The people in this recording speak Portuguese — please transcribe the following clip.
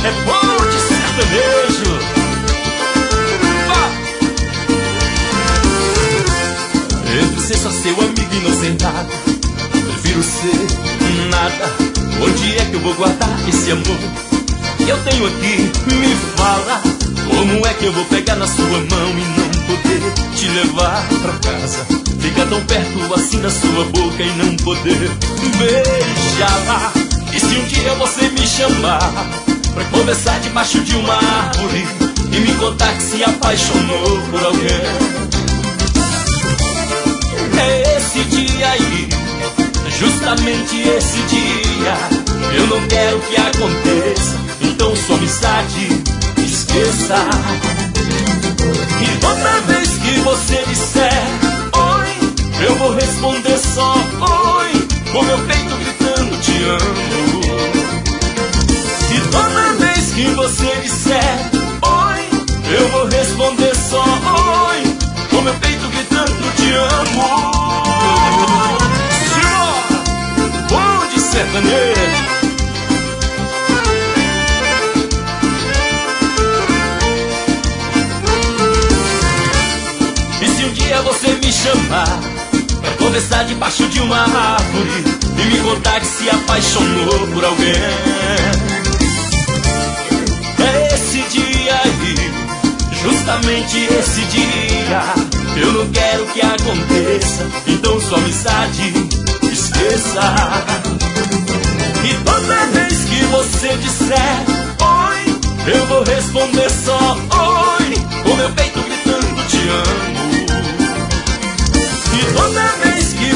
é bom de sertanejo. Entre ser só seu amigo e não ser nada, prefiro ser nada. Onde é que eu vou guardar esse amor que eu tenho aqui? Me fala, como é que eu vou pegar na sua mão e não poder te levar pra casa? Fica tão perto assim da sua boca e não poder beijá-la. E se um dia você me chamar pra conversar debaixo de uma árvore e me contar que se apaixonou por alguém, é esse dia aí, justamente esse dia. Eu não quero que aconteça, então sua amizade esqueça. E toda vez que você disser oi, eu vou responder só oi, com meu peito gritando te amo. E toda vez que você disser oi, eu vou responder só oi, com meu peito gritando te amo. Senhor, bom de sertanejo. E se um dia você me chamar pra conversar debaixo de uma árvore e me contar que se apaixonou por alguém, é esse dia aí, justamente esse dia. Eu não quero que aconteça, então sua amizade esqueça. E toda vez que você disser oi, eu vou responder só oi, com meu peito gritando te amo. E toda vez que